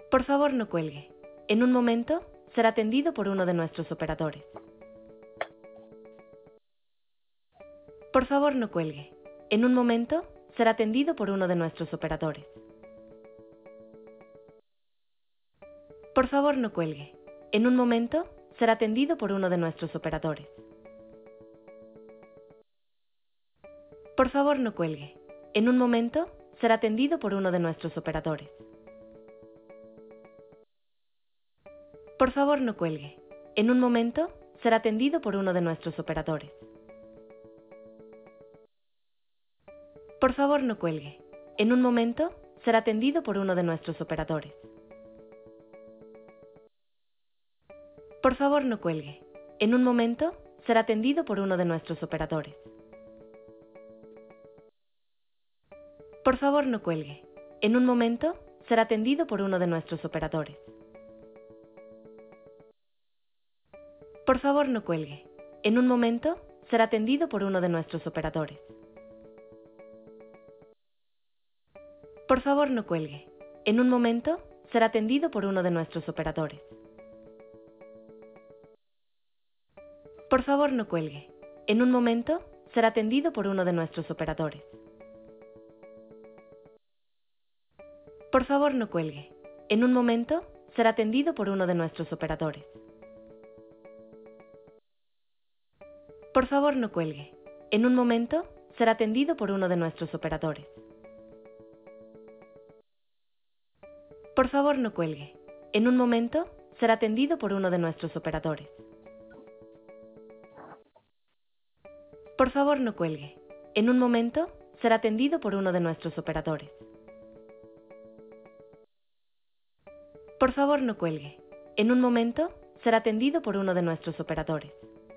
Por favor, no cuelgue. En un momento, será atendido por uno de nuestros operadores. Por favor, no cuelgue. En un momento, será atendido por uno de nuestros operadores. Por favor, no cuelgue. En un momento, será atendido por uno de nuestros operadores. Por favor, no cuelgue. En un momento, será atendido por uno de nuestros operadores. Por favor, no cuelgue. En un momento, será atendido por uno de nuestros operadores. Por favor, no cuelgue. En un momento, será atendido por uno de nuestros operadores. Por favor, no cuelgue. En un momento, será atendido por uno de nuestros operadores. Por favor, no cuelgue. En un momento, será atendido por uno de nuestros operadores. Por favor, no cuelgue. En un momento, será atendido por uno de nuestros operadores. Por favor, no cuelgue. En un momento, será atendido por uno de nuestros operadores. Por favor, no cuelgue. En un momento, será atendido por uno de nuestros operadores. Por favor, no cuelgue. En un momento, será atendido por uno de nuestros operadores. Por favor, no cuelgue. En un momento, será atendido por uno de nuestros operadores. Por favor, no cuelgue. En un momento, será atendido por uno de nuestros operadores. Por favor, no cuelgue. En un momento, será atendido por uno de nuestros operadores. Por favor, no cuelgue. En un momento, será atendido por uno de nuestros operadores.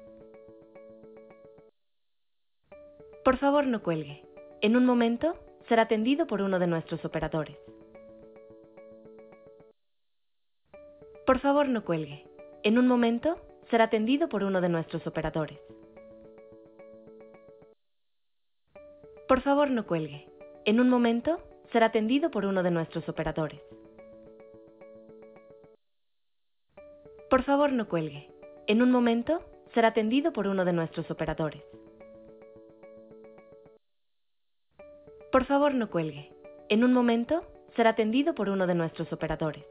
Por favor, no cuelgue. En un momento, será atendido por uno de nuestros operadores. Por favor, no cuelgue. En un momento, será atendido por uno de nuestros operadores. Por favor, no cuelgue. En un momento, será atendido por uno de nuestros operadores. Por favor, no cuelgue. En un momento, será atendido por uno de nuestros operadores. Por favor, no cuelgue. En un momento, será atendido por uno de nuestros operadores.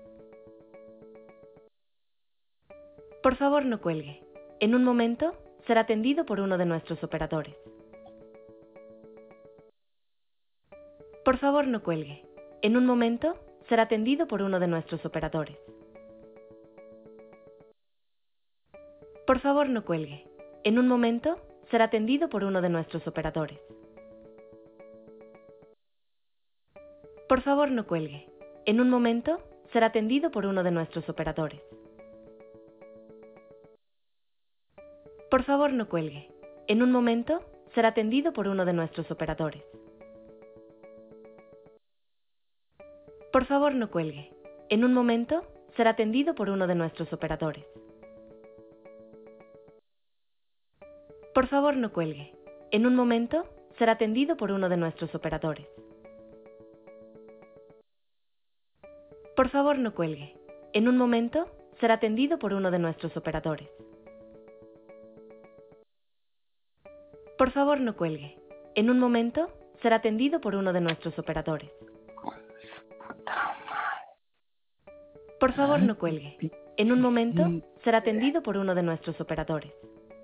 Por favor, no cuelgue. En un momento, será atendido por uno de nuestros operadores. Por favor, no cuelgue. En un momento, será atendido por uno de nuestros operadores. Por favor, no cuelgue. En un momento, será atendido por uno de nuestros operadores. Por favor, no cuelgue. En un momento, será atendido por uno de nuestros operadores. Por favor, no cuelgue. En un momento, será atendido por uno de nuestros operadores. Por favor, no cuelgue. En un momento, será atendido por uno de nuestros operadores. Por favor, no cuelgue. En un momento, será atendido por uno de nuestros operadores. Por favor, no cuelgue. En un momento, será atendido por uno de nuestros operadores. Por favor, no cuelgue. En un momento, será atendido por uno de nuestros operadores. Por favor, no cuelgue. En un momento, será atendido por uno de nuestros operadores.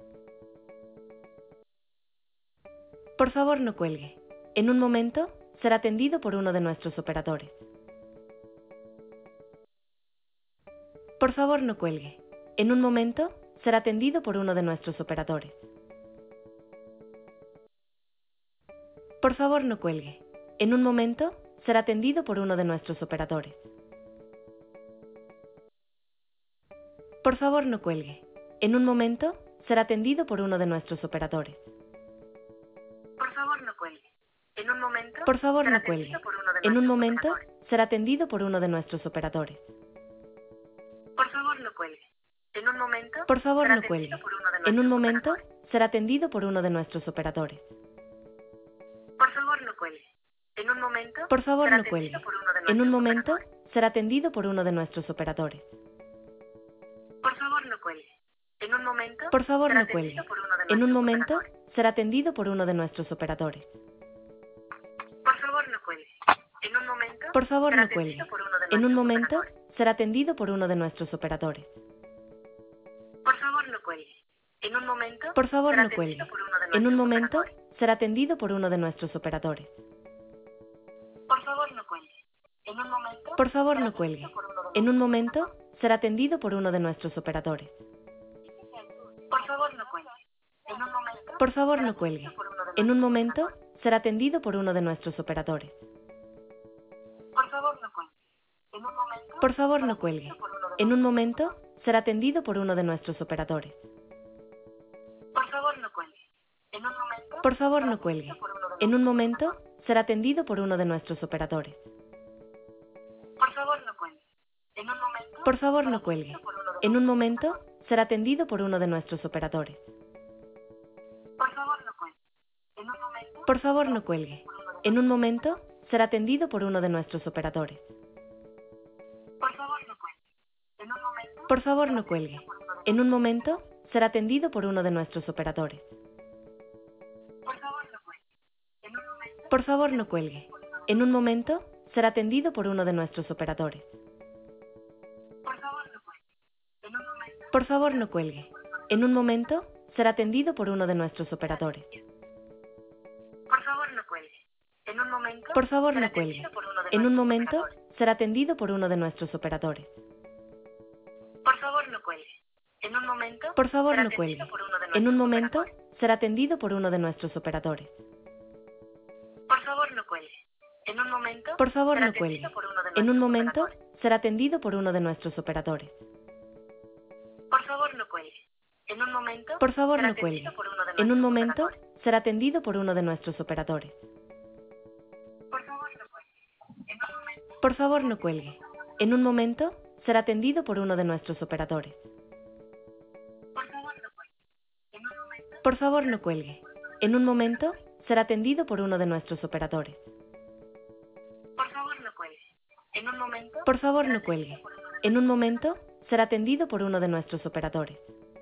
Por favor, no cuelgue. En un momento, será atendido por uno de nuestros operadores. Por favor, no cuelgue. En un momento, será atendido por uno de nuestros operadores. Por favor, no cuelgue. En un momento, será atendido por uno de nuestros operadores. Por favor, no cuelgue. En un momento, será atendido por uno de nuestros operadores. Por favor, no cuelgue. En un momento. Por favor, será no cuelgue. atendido por uno de En un nuestros momento, operadores. será atendido por uno de nuestros operadores. Por favor, no cuelgue. En un momento. Por favor, será no cuelgue. atendido por uno de En un nuestros momento, operadores. será atendido por uno de nuestros operadores. Por favor, no cuelgue. En un momento. Por favor, será no cuelgue. atendido por uno de En un nuestros momento, operadores. será atendido por uno de nuestros operadores. Por favor, no cuelgue. En un momento. Por favor, será no cuelgue. atendido por uno de En un nuestros momento, operadores. será atendido por uno de nuestros operadores. Por favor, no cuelgue. En un momento. Por favor, será no cuelgue. atendido por uno de En un nuestros momento, operadores. será atendido por uno de nuestros operadores. Por favor, no cuelgue. En un momento. Por favor, será no cuelgue. atendido por uno de En un nuestros momento, operadores. será atendido por uno de nuestros operadores. Por favor, no cuelgue. En un momento. Por favor, será no cuelgue. atendido por uno de En un nuestros momento, operadores. será atendido por uno de nuestros operadores. Por favor, no cuelgue. En un momento. Por favor, será no cuelgue. atendido por uno de En un nuestros momento, operadores. será atendido por uno de nuestros operadores. Por favor, no cuelgue. En un momento. Por favor, será no cuelgue. atendido por uno de En un nuestros momento, operadores. será atendido por uno de nuestros operadores. Por favor, no cuelgue. En un momento. Por favor, será no cuelgue. atendido por uno de En un nuestros momento, operadores. será atendido por uno de nuestros operadores. Por favor, no cuelgue. En un momento. Por favor, será no cuelgue. atendido por uno de En un nuestros momento, operadores. será atendido por uno de nuestros operadores. Por favor, no cuelgue. En un momento. Por favor, será no cuelgue. atendido por uno de En un nuestros momento, operadores. será atendido por uno de nuestros operadores. Por favor, no cuelgue. En un momento. Por favor, será no cuelgue. atendido por uno de En un nuestros momento, operadores. será atendido por uno de nuestros operadores. Por favor, no cuelgue. En un momento. Por favor, no cuelgue. En un momento, será atendido por uno de nuestros operadores. Por favor, no cuelgue. En un momento. Por favor, no cuelgue. En un momento, será atendido por uno de nuestros operadores. Por favor, no cuelgue. En un momento. Por favor, será no cuelgue. atendido por uno de En un nuestros momento, operadores. será atendido por uno de nuestros operadores. Por favor, no cuelgue. En un momento. Por favor, será no cuelgue. atendido por uno de En un nuestros momento, operadores. será atendido por uno de nuestros operadores. Por favor, no cuelgue. En un momento. Por favor, será no cuelgue. atendido por uno de En un nuestros momento, operadores. será atendido por uno de nuestros operadores. Por favor, no cuelgue. En un momento. Por favor, será no cuelgue. atendido por uno de En un nuestros momento, operadores. será atendido por uno de nuestros operadores. Por favor, no cuelgue. En un momento. Por favor, no cuelgue. En un momento, será atendido por uno de nuestros operadores. Por favor, no cuelgue. En un momento. Por favor, no cuelgue. En un momento, será atendido por uno de nuestros operadores. Por favor, no cuelgue. En un momento. Por favor, será no cuelgue. atendido por uno de En un nuestros momento, operadores. será atendido por uno de nuestros operadores.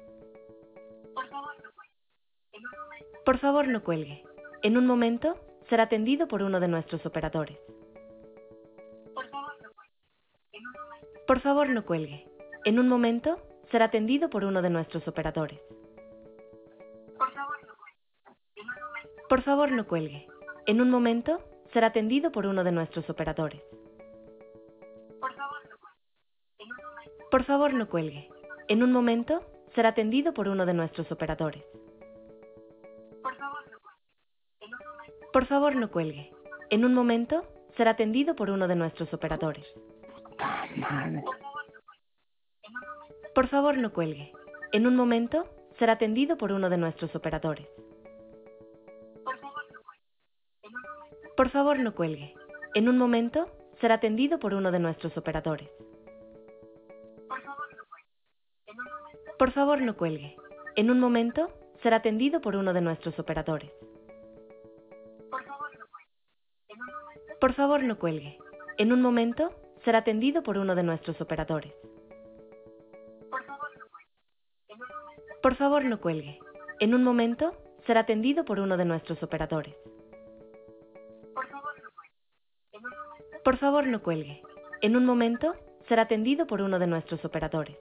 Por favor, no cuelgue. En un momento. Por favor, no cuelgue. En un momento, será atendido por uno de nuestros operadores. Por favor, no cuelgue. En un momento. Por favor, no cuelgue. En un momento, será atendido por uno de nuestros operadores. Por favor, no cuelgue. En un momento. Por favor, no cuelgue. En un momento, será atendido por uno de nuestros operadores. Por favor, no cuelgue. En un momento. Por favor, no cuelgue. En un momento, será atendido por uno de nuestros operadores. Por favor, no cuelgue. En un momento. Por favor, no cuelgue. En un momento, será atendido por uno de nuestros operadores. Por favor, no cuelgue. En un momento. Por favor, no cuelgue. En un momento, será atendido por uno de nuestros operadores. Por favor, no cuelgue. En un momento. Por favor, no cuelgue. En un momento, será atendido por uno de nuestros operadores. Por favor, no cuelgue. En un momento. Por favor, no cuelgue. En un momento, será atendido por uno de nuestros operadores. Por favor, no cuelgue. En un momento. Por favor, no cuelgue. En un momento, será atendido por uno de nuestros operadores. Por favor, no cuelgue. En un momento. Por favor, no cuelgue. En un momento, será atendido por uno de nuestros operadores. Por favor, no cuelgue. En un momento. Por favor, no cuelgue. En un momento, será atendido por uno de nuestros operadores.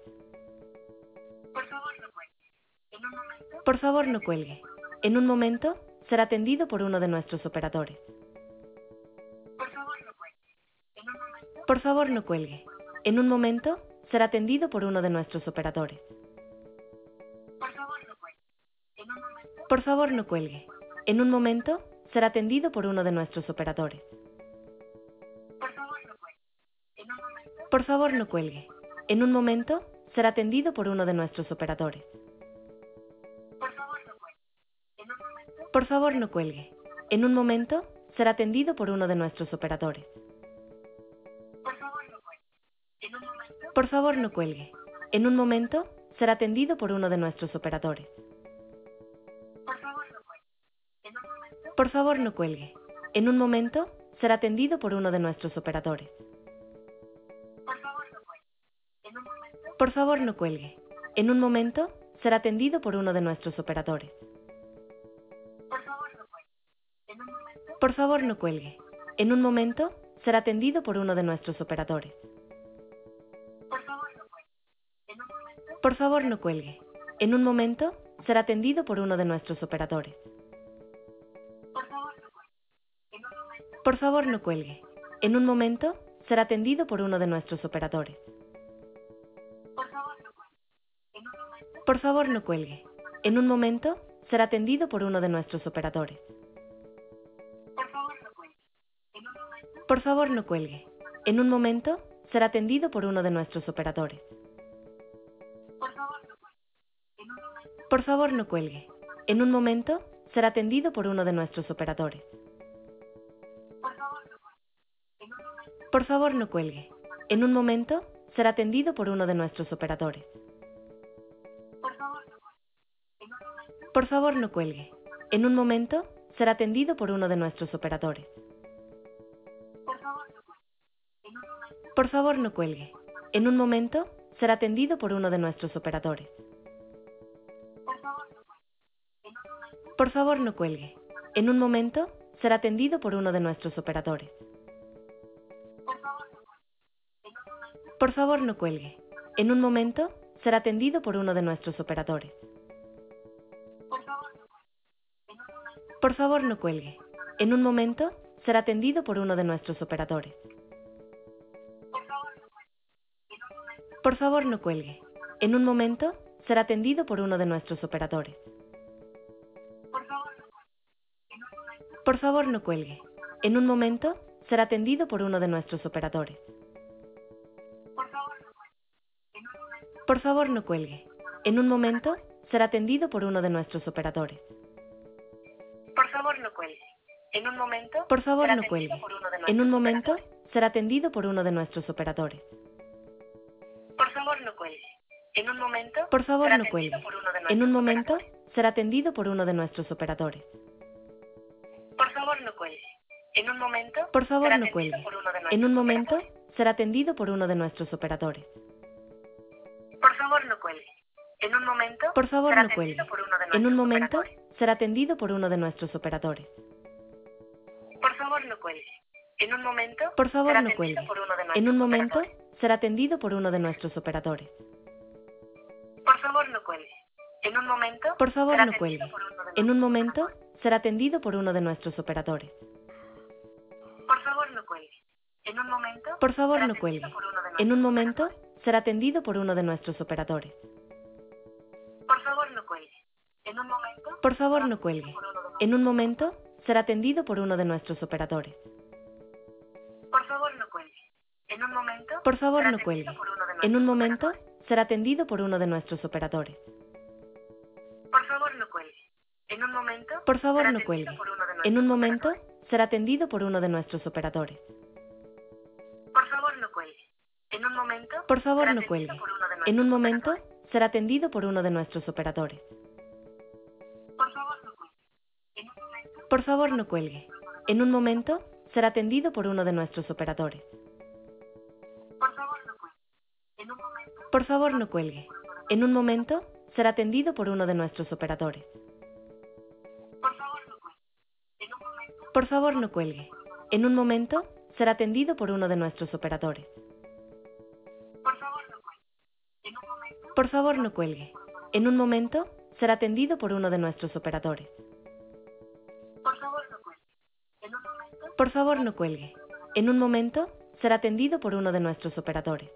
Por favor, no cuelgue. En un momento. Por favor, no cuelgue. En un momento, será atendido por uno de nuestros operadores. Por favor, no cuelgue. En un momento. Por favor, no cuelgue. En un momento, será atendido por uno de nuestros operadores. Por favor, no cuelgue. En un momento. Por favor, no cuelgue. En un momento, será atendido por uno de nuestros operadores. Por favor, no cuelgue. En un momento. Por favor, no cuelgue. En un momento, será atendido por uno de nuestros operadores. Por favor, no cuelgue. En un momento. Por favor, no cuelgue. En un momento, será atendido por uno de nuestros operadores. Por favor, no cuelgue. En un momento. Por favor, no cuelgue. En un momento, será atendido por uno de nuestros operadores. Por favor, no cuelgue. En un momento. Por favor, no cuelgue. En un momento, será atendido por uno de nuestros operadores. Por favor, no cuelgue. En un momento. Por favor, no cuelgue. En un momento será atendido por uno de nuestros operadores. Por favor, no cuelgue. En un momento. Por favor, no cuelgue. En un momento será atendido por uno de nuestros operadores. Por favor, no cuelgue. En un momento. Por favor, no cuelgue. En un momento será atendido por uno de nuestros operadores. Por favor, no cuelgue. En un momento. Por favor, no cuelgue. En un momento será atendido por uno de nuestros operadores. Por favor, no cuelgue. En un momento. Por favor, no cuelgue. En un momento será atendido por uno de nuestros operadores. Por favor, no cuelgue. En un momento. Por favor, no cuelgue. En un momento será atendido por uno de nuestros operadores. Por favor, no cuelgue. En un momento. Por favor, no cuelgue. En un momento será atendido por uno de nuestros operadores. Por favor, no cuelgue. En un momento. Por favor, no cuelgue. En un momento será atendido por uno de nuestros operadores. Por favor, no cuelgue. En un momento. Por favor, no cuelgue. En un momento será atendido por uno de nuestros operadores. Por favor, no cuelgue. En un momento. Por favor, no cuelgue. En un momento será atendido por uno de nuestros operadores. Por favor, no cuelgue. En un momento. Por favor, no cuelgue. En un momento será atendido por uno de nuestros operadores. Por favor, no cuelgue. En un momento. Por favor, no cuelgue. En un momento será atendido por uno de nuestros operadores. Por favor, no cuelgue. En un momento. Por favor, no cuelgue. En un momento será atendido por uno de nuestros operadores. Por favor, no cuelgue. En un momento. Por favor, no cuelgue. En un momento será atendido por uno de nuestros operadores. Por favor, no cuelgue. En un momento. Por favor, no cuelgue. En un momento será atendido por uno de nuestros operadores. Por favor, no cuelgue. En un momento. Por favor, no cuelgue. En un momento será atendido por uno de nuestros operadores. Por favor, no cuelgue. En un momento. Por favor, será no atendido cuelgue. por uno de En un nuestros momento operadores. será atendido por uno de nuestros operadores. Por favor, no cuelgue. En un momento. Por favor, será no atendido cuelgue. por uno de En un nuestros momento operadores. será atendido por uno de nuestros operadores. Por favor, no cuelgue. En un momento. Por favor, será no atendido cuelgue. por uno de En un nuestros momento operadores. será atendido por uno de nuestros operadores. Por favor, no cuelgue. En un momento. Por favor, será no cuelgue. atendido por uno de En un nuestros momento operadores. será atendido por uno de nuestros operadores. Por favor, no cuelgue. En un momento. Por favor, será no atendido cuelgue. por uno de En un nuestros momento operadores. será atendido por uno de nuestros operadores. Por favor, no cuelgue. En un momento. Por favor, será no atendido cuelgue. por uno de En un nuestros momento operadores. será atendido por uno de nuestros operadores. Por favor, no cuelgue. En un momento. Por favor, será no atendido cuelgue. por uno de En un nuestros momento operadores. será atendido por uno de nuestros operadores. Por favor, no cuelgue. En un momento. Por favor, será no atendido cuelgue. por uno de En un nuestros momento operadores. será atendido por uno de nuestros operadores. Por favor, no cuelgue. En un momento. Por favor, será no atendido cuelgue. por uno de En un nuestros momento operadores. será atendido por uno de nuestros operadores. Por favor, no cuelgue. En un momento. Por favor, será no atendido cuelgue. por uno de En un nuestros momento operadores. será atendido por uno de nuestros operadores. Por favor, no cuelgue. En un momento. Por favor, será no atendido cuelgue. por uno de En un nuestros momento operadores. será atendido por uno de nuestros operadores. Por favor, no cuelgue. En un momento. Por favor, no cuelgue. En un momento será atendido por uno de nuestros operadores. Por favor, no cuelgue. En un momento. Por favor, no cuelgue. En un momento será atendido por uno de nuestros operadores. Por favor, no cuelgue. En un momento. Por favor, no cuelgue. En un momento será atendido por uno de nuestros operadores. Por favor, no cuelgue. En un momento. Por favor, no cuelgue. En un momento será atendido por uno de nuestros operadores. Por favor, no cuelgue. En un momento. Por favor, no cuelgue. En un momento será atendido por uno de nuestros operadores.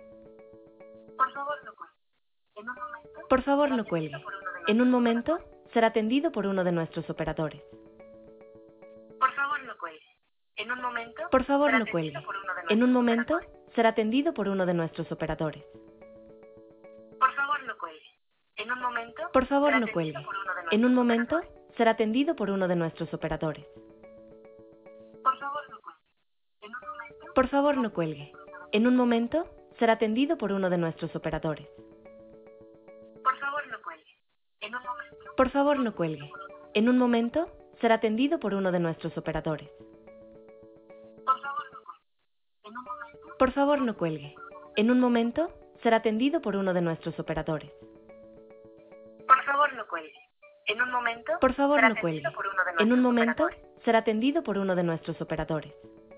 Por favor, no cuelgue. En un momento. Por favor, será no atendido cuelgue. por uno de En un nuestros momento operadores. será atendido por uno de nuestros operadores. Por favor, no cuelgue. En un momento. Por favor, será no atendido cuelgue. por uno de En un nuestros momento operadores. será atendido por uno de nuestros operadores. Por favor, no cuelgue. En un momento. Por favor, será no atendido cuelgue. por uno de En un nuestros momento operadores. será atendido por uno de nuestros operadores. Por favor, no cuelgue. En un momento. Por favor, no cuelgue. En un momento será atendido por uno de nuestros operadores. Por favor, no cuelgue. En un momento. Por favor, no cuelgue. En un momento será atendido por uno de nuestros operadores. Por favor, no cuelgue. En un momento. Por favor, no cuelgue. En un momento, será atendido por uno de nuestros operadores. Por favor, no cuelgue. En un momento, Por favor, será no cuelgue. atendido por uno de En un nuestros momento, operadores. será atendido por uno de nuestros operadores.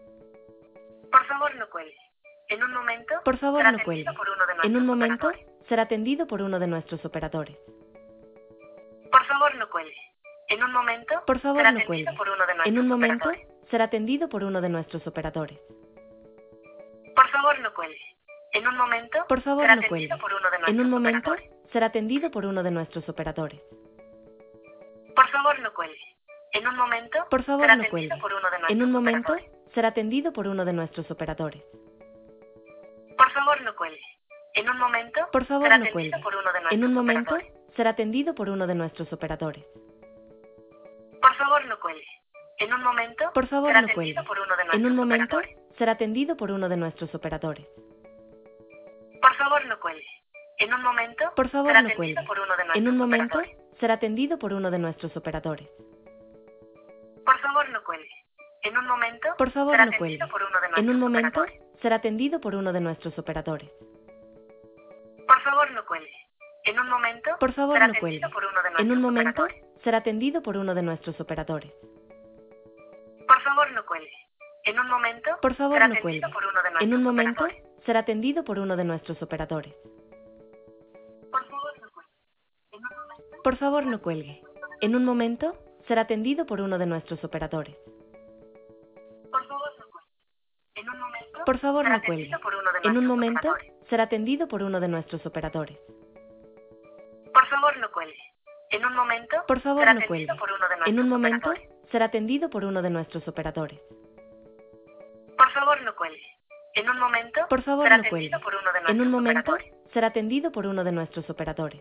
Por favor, no cuelgue. En un momento, Por favor, será no atendido cuelgue. por uno de En un nuestros momento, operadores. será atendido por uno de nuestros operadores. Por favor, no cuelgue. En un momento, Por favor, será no atendido cuelgue. por uno de nuestros En un momento, operadores. será atendido por uno de nuestros operadores. Por favor, no cuelgue. En un momento, Por favor, será no atendido cuelgue. por uno de nuestros En un momento, operadores. será atendido por uno de nuestros operadores. Por favor, no cuelgue. En un momento, Por favor, será no atendido cuelgue. por uno de nuestros En un momento, operadores. será atendido por uno de nuestros operadores. Por favor, no cuelgue. En un momento, Por favor, será no atendido cuelgue. por uno de nuestros En un momento, operadores. será atendido por uno de nuestros operadores. Por favor, no cuelgue. En un momento, Por favor, será no atendido cuelgue. por uno de En nuestros un momento, operadores. será atendido por uno de nuestros operadores. Por favor, no cuelgue. En un momento, Por favor, será no atendido cuelgue. por uno de nuestros En un momento, operadores. será atendido por uno de nuestros operadores. Por favor, no cuelgue. En un momento, Por favor, será no cuelgue. atendido por uno de En nuestros un momento, operadores. será atendido por uno de nuestros operadores. Por favor, no cuelgue. En un momento, Por favor, será no cuelgue. atendido por uno de En nuestros un momento, operadores. será atendido por uno de nuestros operadores. Por favor, no cuelgue. En un momento, Por favor, será no atendido cuelgue. por uno de nuestros En un momento, operadores. será atendido por uno de nuestros operadores. Por favor, no cuelgue. En un momento, Por favor, no cuelgue. En un momento, será atendido por uno de nuestros operadores. por favor, no cuelgue. En un momento, Por favor, será no cuelgue. atendido por uno de En un nuestros momento, operadores. será atendido por uno de nuestros operadores. Por favor, no cuelgue. En un momento, Por favor, será no atendido cuelgue. por uno de nuestros En un momento, operadores. será atendido por uno de nuestros operadores. Por favor, no cuelgue. En un momento, Por favor, será no atendido cuelgue. por uno de En nuestros un momento, operadores. será atendido por uno de nuestros operadores.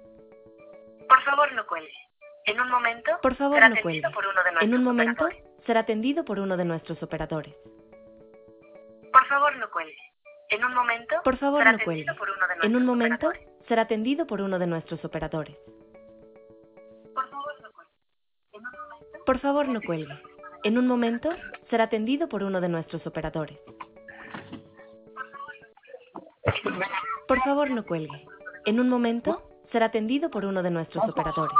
Por favor, no cuelgue. En un momento, Por favor, será no atendido cuelgue. por uno de nuestros En un momento, operadores. será atendido por uno de nuestros operadores. Por favor, no cuelgue. En un momento, Por favor, será no cuelgue. atendido por uno de nuestros En un momento, operadores. será atendido por uno de nuestros operadores. Por favor, no cuelgue. En un momento, Por favor, no cuelgue. En un momento, será atendido por uno de nuestros operadores. Por favor, no cuelgue. En un momento, será atendido por uno de nuestros operadores.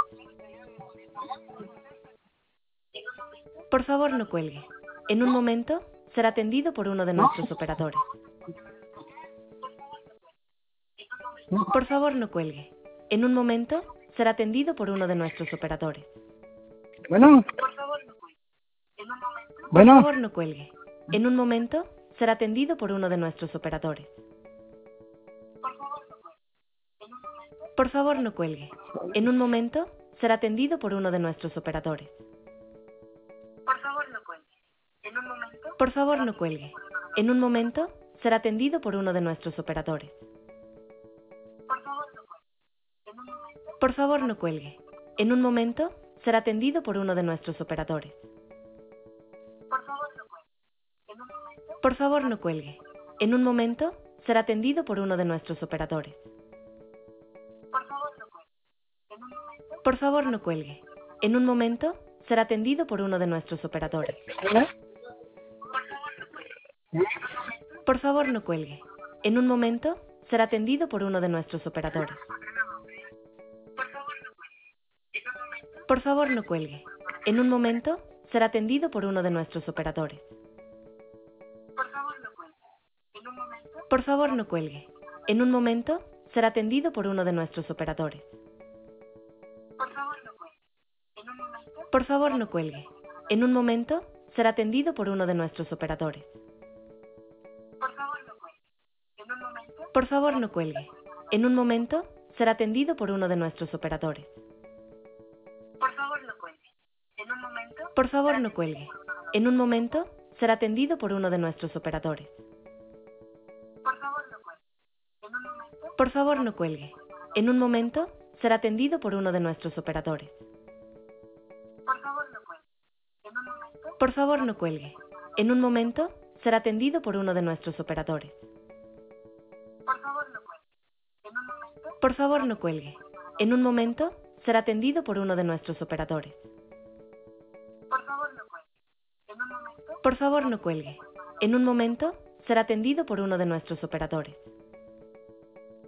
Por favor, no cuelgue. En un momento, será atendido por uno de nuestros operadores. Por favor, no cuelgue. En un momento, será atendido por uno de nuestros operadores. Bueno, por favor, no cuelgue. En un momento, Por bueno, favor, no cuelgue. En un momento, será atendido por uno de nuestros operadores. por favor, no cuelgue. En un momento, Por favor, no cuelgue. En un momento, será atendido por uno de nuestros operadores. por favor, no cuelgue. En un momento, Por favor, no cuelgue. En un momento, será atendido por uno de nuestros operadores. por favor, no cuelgue. En un momento, Por favor, no cuelgue. En un momento, será atendido por uno de nuestros operadores. por favor, no cuelgue. En un momento, Por favor, no cuelgue. En un momento, será atendido por uno de nuestros operadores. por favor, no cuelgue. En un momento, Por favor, no cuelgue. En un momento, será atendido por uno de nuestros operadores. Por favor, no cuelgue. En un momento, será atendido por uno de nuestros operadores. por favor, no cuelgue. En un momento, Por favor, no cuelgue. En un momento, será atendido por uno de nuestros operadores. por favor, no cuelgue. En un momento, Por favor, no cuelgue. En un momento, será atendido por uno de nuestros operadores. por favor, no cuelgue. En un momento, Por favor, no cuelgue. En un momento, será atendido por uno de nuestros operadores. por favor, no cuelgue. En un momento, Por favor, no cuelgue. En un momento, será atendido por uno de nuestros operadores. por favor, no cuelgue. En un momento, Por favor, no cuelgue. En un momento, será atendido por uno de nuestros operadores. por favor, no cuelgue. En un momento, Por favor, no cuelgue. En un momento, será atendido por uno de nuestros operadores. por favor, no cuelgue. En un momento, Por favor, no cuelgue. En un momento, será atendido por uno de nuestros operadores. por favor, no cuelgue. En un momento, Por favor, no cuelgue. En un momento, será atendido por uno de nuestros operadores. por favor, no cuelgue. En un momento, Por favor, no cuelgue. En un momento, será atendido por uno de nuestros operadores.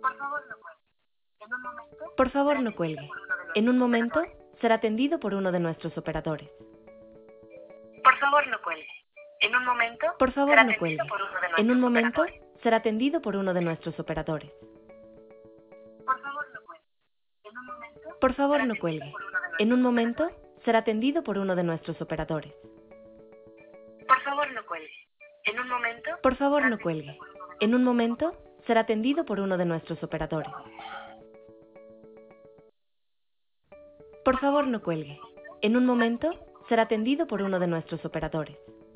Por favor, no cuelgue. En un momento. Por favor, no cuelgue. En un momento será atendido por uno de nuestros operadores. Por favor, no cuelgue. En un momento. Por favor, será no atendido cuelgue. por uno de En un nuestros momento operadores. será atendido por uno de nuestros operadores. Por favor, no cuelgue. En un momento. Por favor, será no atendido cuelgue. por uno de En un nuestros momento operadores. será atendido por uno de nuestros operadores. Por favor, no cuelgue. En un momento. Por favor, será no atendido cuelgue. por uno de En un nuestros momento será atendido por uno de nuestros operadores. Por favor, no cuelgue. En un momento será atendido por uno de nuestros operadores.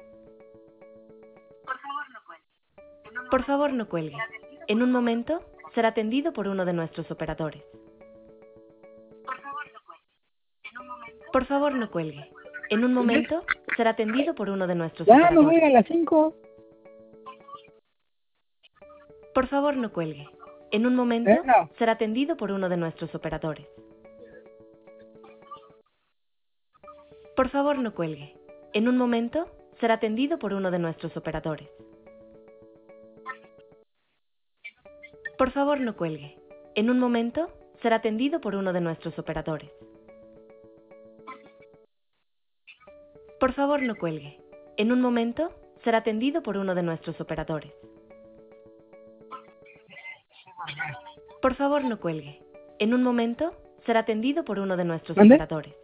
Por favor, no cuelgue. En un Por momento. favor, no cuelgue. En un momento será atendido por uno de nuestros operadores. Por favor, no cuelgue. En un momento. Por favor, no cuelgue. En un momento será atendido por uno de nuestros Ya, me voy operadores. a las 5. Por favor, no cuelgue. En un momento Bueno. será atendido por uno de nuestros operadores. Por favor, no cuelgue. En un momento será atendido por uno de nuestros operadores. Por favor, no cuelgue. En un momento será atendido por uno de nuestros operadores. Por favor, no cuelgue. En un momento será atendido por uno de nuestros operadores. Por favor, no cuelgue. En un momento será atendido por uno de nuestros ¿Mande? operadores.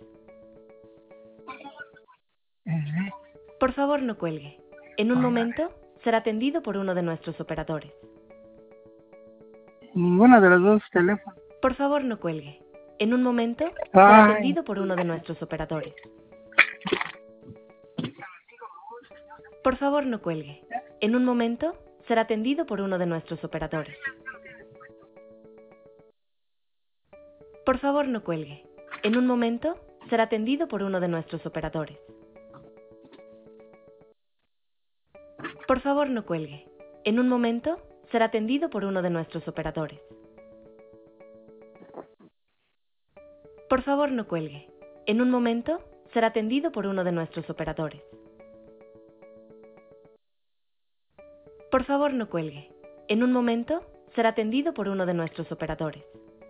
Por favor, no cuelgue. En un momento será atendido por uno de nuestros operadores. Ninguna de los dos teléfonos. Por favor, no cuelgue. En un momento será Ay. atendido por uno de nuestros operadores. Por favor, no cuelgue. En un momento será atendido por uno de nuestros operadores. Por favor, no cuelgue. En un momento será atendido por uno de nuestros operadores. Por favor, no cuelgue. En un momento será atendido por uno de nuestros operadores. Por favor, no cuelgue. En un momento será atendido por uno de nuestros operadores. Por favor, no cuelgue. En un momento será atendido por uno de nuestros operadores.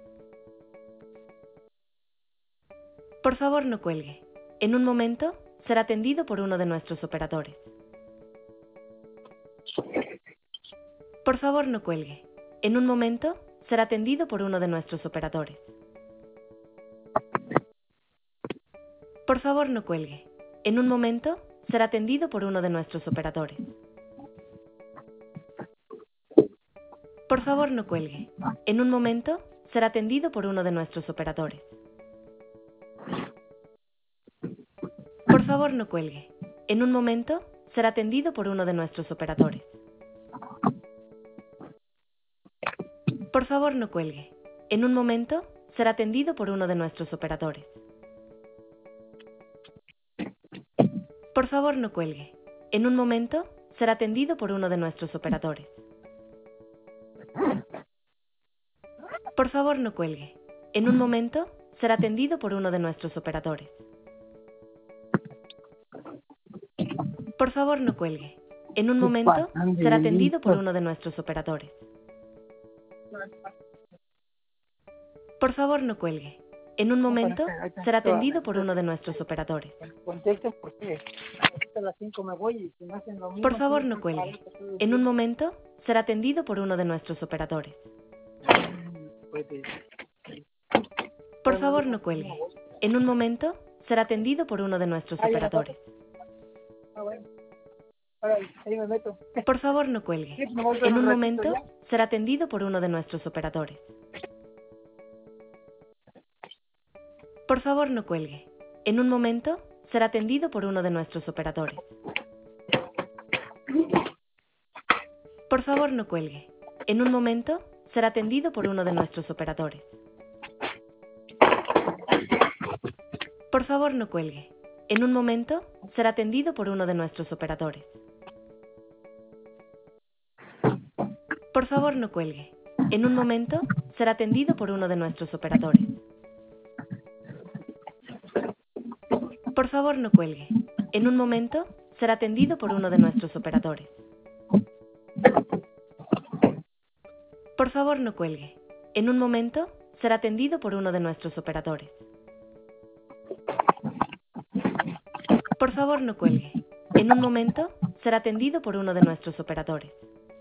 Por favor, no cuelgue. En un momento será atendido por uno de nuestros operadores. Por favor, no cuelgue. En un momento será atendido por uno de nuestros operadores. Por favor, no cuelgue. En un momento será atendido por uno de nuestros operadores. Por favor, no cuelgue. En un momento será atendido por uno de nuestros operadores. Por favor, no cuelgue. En un momento será atendido por uno de nuestros operadores. Por favor, no cuelgue. En un momento será atendido por uno de nuestros operadores. Por favor, no cuelgue. En un momento será atendido por uno de nuestros operadores. Por favor, no cuelgue. En un momento será atendido por uno de nuestros operadores. Por favor, no cuelgue. En un momento será atendido por uno de nuestros operadores. Por favor, no cuelgue. En un momento será atendido por uno de nuestros operadores. Contesten porque a las 5 me voy y si me hacen lo mismo. Por favor, no cuelgue. En un momento será atendido por uno de nuestros operadores. Por favor, no cuelgue. En un momento será atendido por uno de nuestros operadores. Ahí me meto. Por favor, no cuelgue. En un momento será atendido por uno de nuestros operadores. Por favor, no cuelgue. En un momento será atendido por uno de nuestros operadores. Por favor, no cuelgue. En un momento será atendido por uno de nuestros operadores. Por favor, no cuelgue. En un momento será atendido por uno de nuestros operadores. Por favor, no cuelgue. En un momento será atendido por uno de nuestros operadores. Por favor, no cuelgue. En un momento será atendido por uno de nuestros operadores. Por favor, no cuelgue. En un momento, será atendido por uno de nuestros operadores. Por favor, no cuelgue. En un momento, será atendido por uno de nuestros operadores.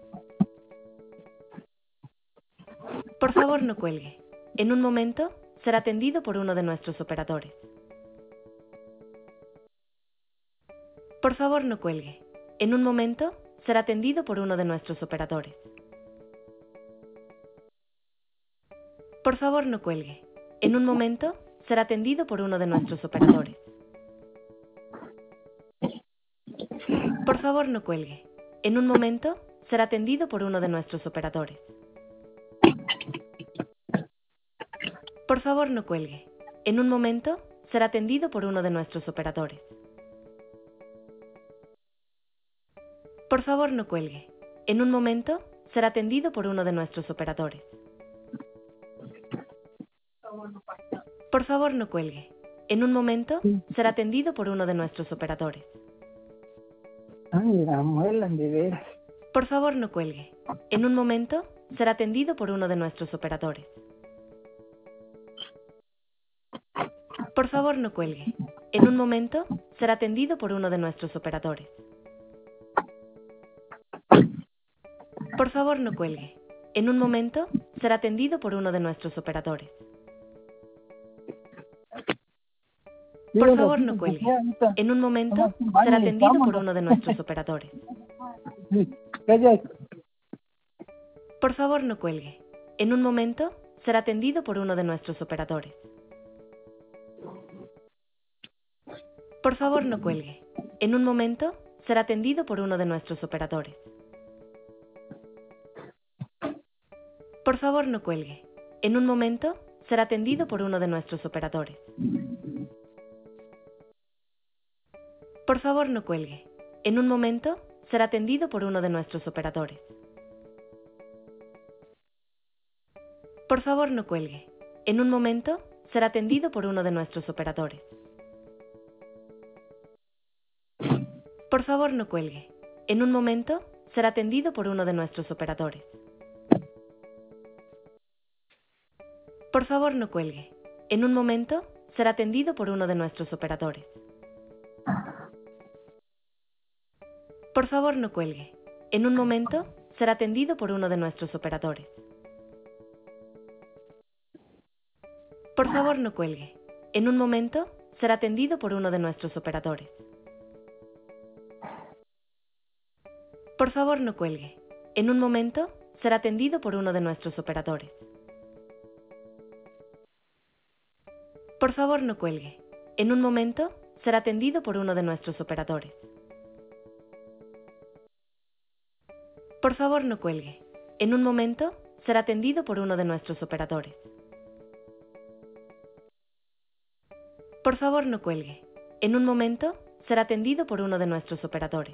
Por favor, no cuelgue. En un momento, será atendido por uno de nuestros operadores. Por favor, no cuelgue. En un momento, será atendido por uno de nuestros operadores. Por favor, no cuelgue. En un momento, será atendido por uno de nuestros operadores. Por favor, no cuelgue. En un momento, será atendido por uno de nuestros operadores. Por favor, no cuelgue. En un momento, será atendido por uno de nuestros operadores. Por favor, no cuelgue. En un momento, será atendido por uno de nuestros operadores. Por favor, no cuelgue. En un momento, será atendido por uno de nuestros operadores. Ay, la muelan de veras. Por favor, no cuelgue. En un momento, será atendido por uno de nuestros operadores. Por favor, no cuelgue. En un momento, será atendido por uno de nuestros operadores. Por favor, no cuelgue. En un momento, será atendido por uno de nuestros operadores. Por favor, no cuelgue. En un momento, será atendido por uno de nuestros operadores. Por favor, no cuelgue. En un momento, será atendido por uno de nuestros operadores. Por favor, no cuelgue. En un momento, será atendido por uno de nuestros operadores. Por favor, no cuelgue. En un momento, será atendido por uno de nuestros operadores. Por favor, no cuelgue. En un momento, será atendido por uno de nuestros operadores. Por favor, no cuelgue. En un momento, será atendido por uno de nuestros operadores. Por favor, no cuelgue. En un momento, será atendido por uno de nuestros operadores. Por favor, no cuelgue. En un momento, será atendido por uno de nuestros operadores. Por favor, no cuelgue. En un momento, será atendido por uno de nuestros operadores. Por favor, no cuelgue. En un momento, será atendido por uno de nuestros operadores. Por favor, no cuelgue. En un momento, será atendido por uno de nuestros operadores. Por favor, no cuelgue. En un momento, será atendido por uno de nuestros operadores. Por favor, no cuelgue. En un momento, será atendido por uno de nuestros operadores. Por favor, no cuelgue. En un momento, será atendido por uno de nuestros operadores.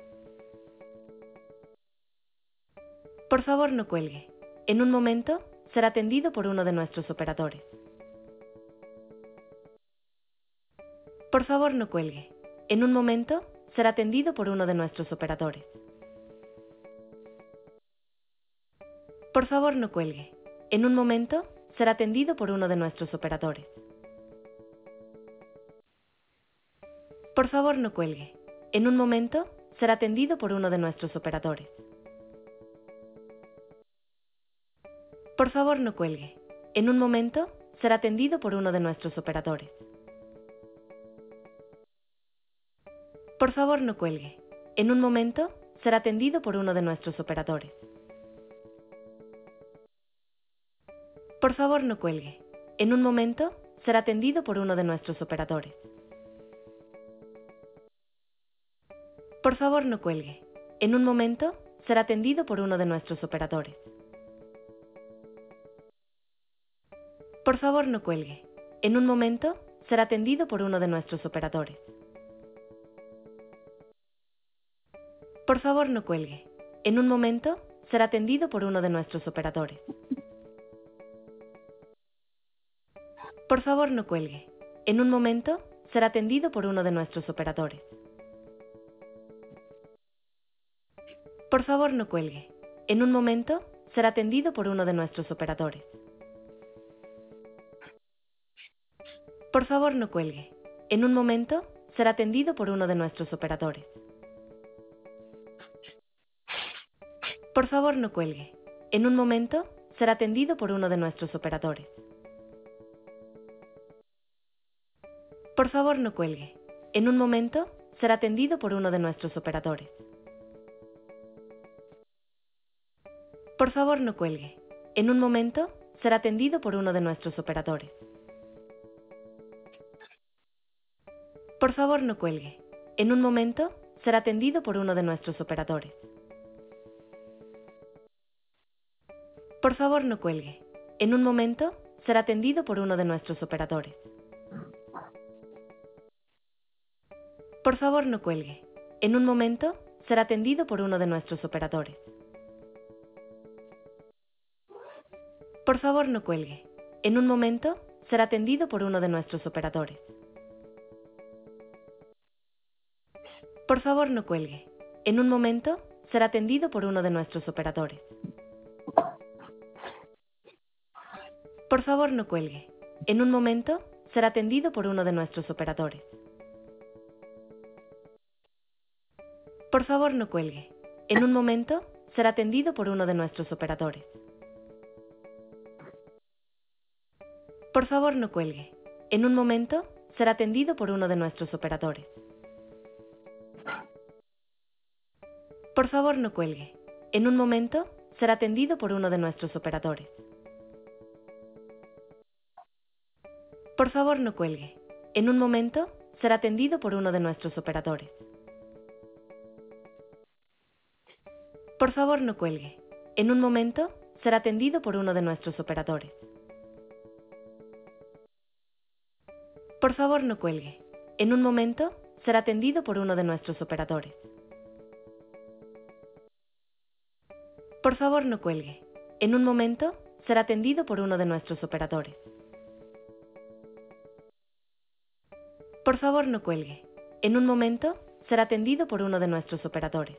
Por favor, no cuelgue. En un momento, será atendido por uno de nuestros operadores. Por favor, no cuelgue. En un momento, será atendido por uno de nuestros operadores. Por favor, no cuelgue. En un momento, será atendido por uno de nuestros operadores. Por favor, no cuelgue. En un momento, será atendido por uno de nuestros operadores. Por favor, no cuelgue. En un momento, será atendido por uno de nuestros operadores. Por favor, no cuelgue. En un momento, será atendido por uno de nuestros operadores. Por favor, no cuelgue. En un momento, será atendido por uno de nuestros operadores. Por favor, no cuelgue. En un momento, será atendido por uno de nuestros operadores. Por favor, no cuelgue. En un momento, será atendido por uno de nuestros operadores. Por favor, no cuelgue. En un momento, será atendido por uno de nuestros operadores. Por favor, no cuelgue. En un momento, será atendido por uno de nuestros operadores. Por favor, no cuelgue. En un momento, será atendido por uno de nuestros operadores. Por favor, no cuelgue. En un momento, será atendido por uno de nuestros operadores. Por favor, no cuelgue. En un momento, será atendido por uno de nuestros operadores. Por favor, no cuelgue. En un momento, será atendido por uno de nuestros operadores. Por favor, no cuelgue. En un momento, será atendido por uno de nuestros operadores. Por favor, no cuelgue. En un momento, será atendido por uno de nuestros operadores. Por favor, no cuelgue. En un momento, será atendido por uno de nuestros operadores. Por favor, no cuelgue. En un momento, será atendido por uno de nuestros operadores. Por favor, no cuelgue. En un momento, será atendido por uno de nuestros operadores. Por favor, no cuelgue. En un momento, será atendido por uno de nuestros operadores. Por favor, no cuelgue. En un momento, será atendido por uno de nuestros operadores. Por favor, no cuelgue. En un momento, será atendido por uno de nuestros operadores. Por favor, no cuelgue. En un momento, será atendido por uno de nuestros operadores. Por favor, no cuelgue. En un momento, será atendido por uno de nuestros operadores. Por favor, no cuelgue. En un momento, será atendido por uno de nuestros operadores. Por favor, no cuelgue. En un momento, será atendido por uno de nuestros operadores. Por favor, no cuelgue. En un momento, será atendido por uno de nuestros operadores. Por favor, no cuelgue. En un momento, será atendido por uno de nuestros operadores. Por favor, no cuelgue. En un momento, será atendido por uno de nuestros operadores.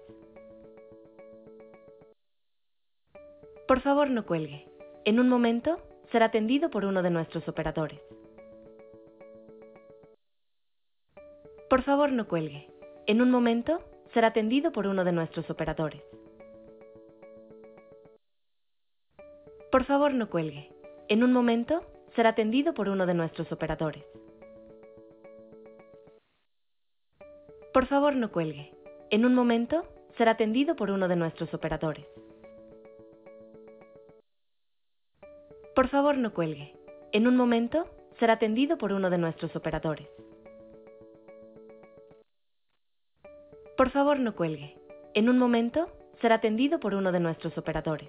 Por favor, no cuelgue. En un momento, será atendido por uno de nuestros operadores. Por favor, no cuelgue. En un momento, será atendido por uno de nuestros operadores. Por favor, no cuelgue. En un momento, será atendido por uno de nuestros operadores. Por favor, no cuelgue. En un momento, será atendido por uno de nuestros operadores. Por favor, no cuelgue. En un momento, será atendido por uno de nuestros operadores. Por favor, no cuelgue. En un momento, será atendido por uno de nuestros operadores.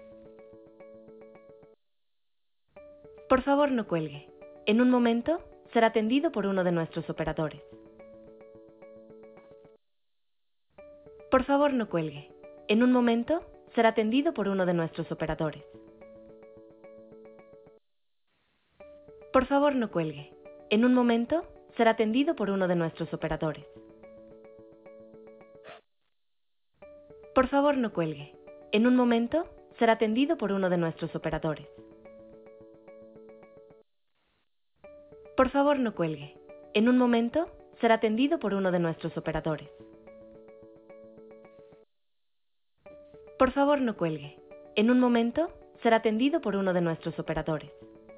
Por favor, no cuelgue. En un momento, será atendido por uno de nuestros operadores. Por favor, no cuelgue. En un momento, será atendido por uno de nuestros operadores. Por favor, no cuelgue. En un momento, será atendido por uno de nuestros operadores. Por favor, no cuelgue. En un momento, será atendido por uno de nuestros operadores. Por favor, no cuelgue. En un momento, será atendido por uno de nuestros operadores. Por favor, no cuelgue. En un momento, será atendido por uno de nuestros operadores. Por favor, no cuelgue. En un momento, será atendido por uno de nuestros operadores. Por favor, no cuelgue. En un momento, será atendido por uno de nuestros operadores. Por favor, no cuelgue. En un momento, será atendido por uno de nuestros operadores.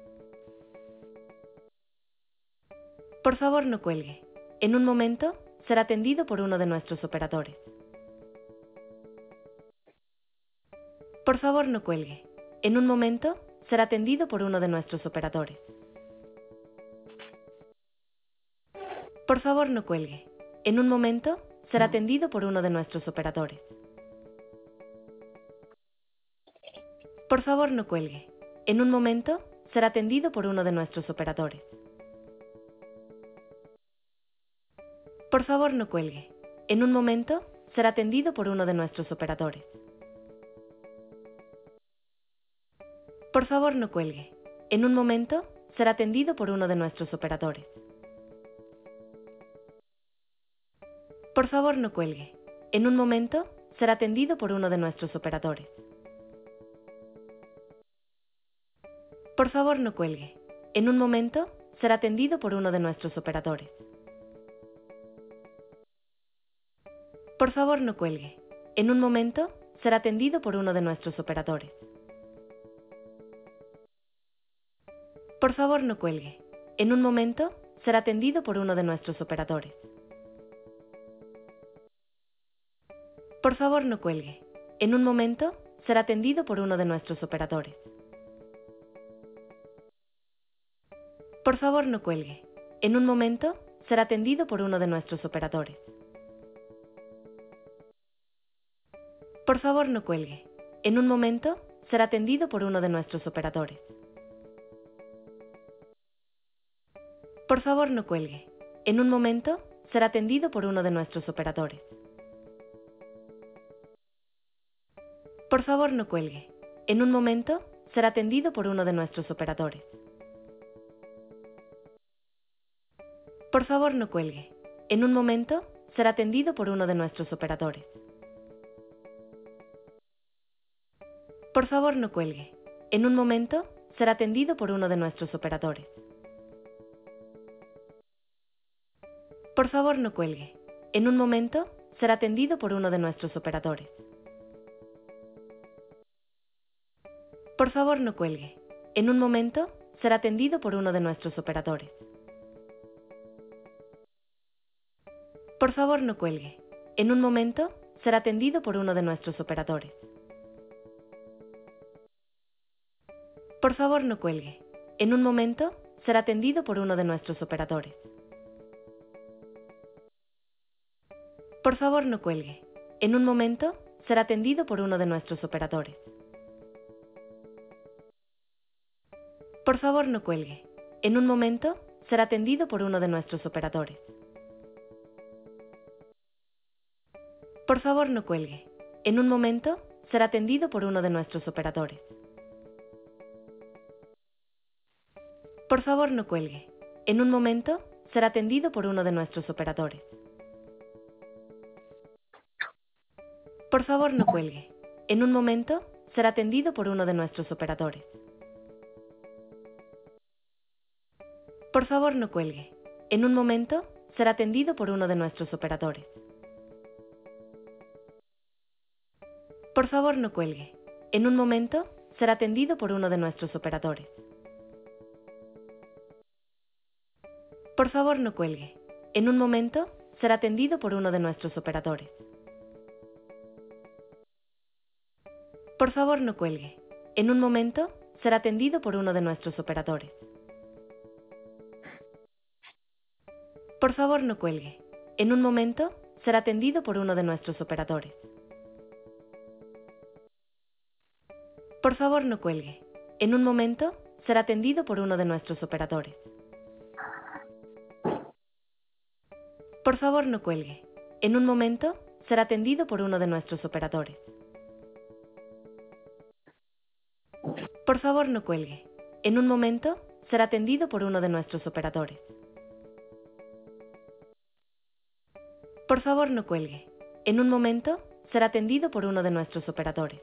Por favor, no cuelgue. En un momento, será atendido por uno de nuestros operadores. Por favor, no cuelgue. En un momento, será atendido por uno de nuestros operadores. Por favor, no cuelgue. En un momento, será atendido por uno de nuestros operadores. Por favor, no cuelgue. En un momento, será atendido por uno de nuestros operadores. Por favor, no cuelgue. En un momento, será atendido por uno de nuestros operadores. Por favor, no cuelgue. En un momento, será atendido por uno de nuestros operadores. Por favor, no cuelgue. En un momento, será atendido por uno de nuestros operadores. En un momento, será atendido por uno de nuestros operadores. Por favor, no cuelgue. En un momento, será atendido por uno de nuestros operadores. Por favor, no cuelgue. En un momento, será atendido por uno de nuestros operadores. Por favor, no cuelgue. En un momento, será atendido por uno de nuestros operadores. Por favor, no cuelgue. En un momento, será atendido por uno de nuestros operadores. Por favor, no cuelgue. En un momento, será atendido por uno de nuestros operadores. Por favor, no cuelgue. En un momento, será atendido por uno de nuestros operadores. Por favor, no cuelgue. En un momento, será atendido por uno de nuestros operadores. Por favor, no cuelgue. En un momento, será atendido por uno de nuestros operadores. Por favor, no cuelgue. En un momento, será atendido por uno de nuestros operadores. Por favor, no cuelgue. En un momento, será atendido por uno de nuestros operadores. Por favor, no cuelgue. En un momento, será atendido por uno de nuestros operadores. Por favor, no cuelgue. En un momento, será atendido por uno de nuestros operadores. Por favor, no cuelgue. En un momento, será atendido por uno de nuestros operadores. Por favor, no cuelgue. En un momento, será atendido por uno de nuestros operadores. Por favor, no cuelgue. En un momento, será atendido por uno de nuestros operadores. Por favor, no cuelgue. En un momento, será atendido por uno de nuestros operadores. Por favor, no cuelgue. En un momento, será atendido por uno de nuestros operadores. Por favor, no cuelgue. En un momento, será atendido por uno de nuestros operadores. Por favor, no cuelgue. En un momento, será atendido por uno de nuestros operadores. Por favor, no cuelgue. En un momento, será atendido por uno de nuestros operadores. Por favor, no cuelgue. En un momento, será atendido por uno de nuestros operadores. Por favor, no cuelgue. En un momento, será atendido por uno de nuestros operadores. Por favor, no cuelgue. En un momento, será atendido por uno de nuestros operadores. Por favor, no cuelgue. En un momento, será atendido por uno de nuestros operadores. Por favor, no cuelgue. En un momento, será atendido por uno de nuestros operadores. Por favor, no cuelgue. En un momento, será atendido por uno de nuestros operadores. Por favor, no cuelgue. En un momento, será atendido por uno de nuestros operadores. Por favor, no cuelgue. En un momento, será atendido por uno de nuestros operadores. Por favor, no cuelgue. En un momento, será atendido por uno de nuestros operadores. Por favor, no cuelgue. En un momento, será atendido por uno de nuestros operadores. Por favor, no cuelgue. En un momento, será atendido por uno de nuestros operadores. Por favor, no cuelgue. En un momento, será atendido por uno de nuestros operadores. Por favor, no cuelgue. En un momento, será atendido por uno de nuestros operadores. Por favor, no cuelgue. En un momento, será atendido por uno de nuestros operadores.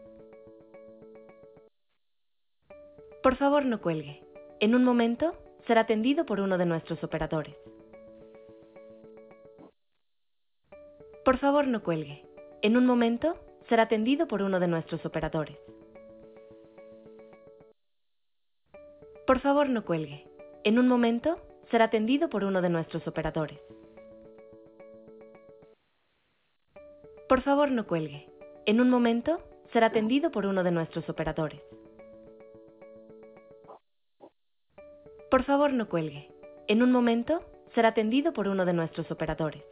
Por favor, no cuelgue. En un momento, será atendido por uno de nuestros operadores. Por favor, no cuelgue. En un momento, será atendido por uno de nuestros operadores. Por favor, no cuelgue. En un momento, será atendido por uno de nuestros operadores. Por favor, no cuelgue. En un momento, será atendido por uno de nuestros operadores. Por favor, no cuelgue. En un momento, será atendido por uno de nuestros operadores.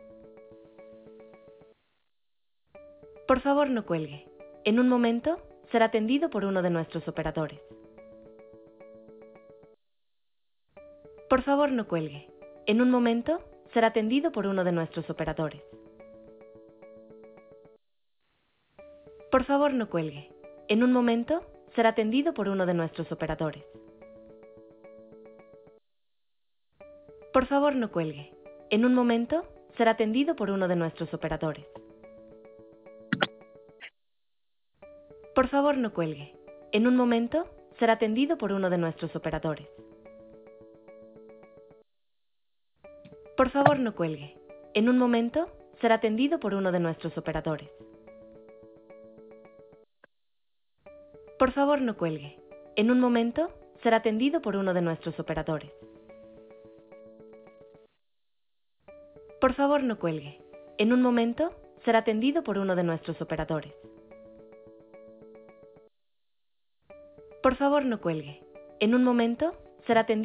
Por favor, no cuelgue. En un momento, será atendido por uno de nuestros operadores. Por favor, no cuelgue. En un momento, será atendido por uno de nuestros operadores. Por favor, no cuelgue. En un momento, será atendido por uno de nuestros operadores. Por favor, no cuelgue. En un momento, será atendido por uno de nuestros operadores. Por favor, no cuelgue. En un momento, será atendido por uno de nuestros operadores. Por favor, no cuelgue. En un momento, será atendido por uno de nuestros operadores. Por favor, no cuelgue. En un momento, será atendido por uno de nuestros operadores. Por favor, no cuelgue. En un momento, será atendido por uno de nuestros operadores. Por favor, no cuelgue. En un momento, será atendido